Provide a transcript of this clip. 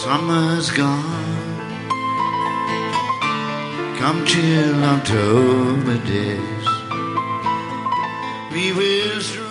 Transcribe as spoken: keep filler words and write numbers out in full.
Summer's gone, come chill October days. We will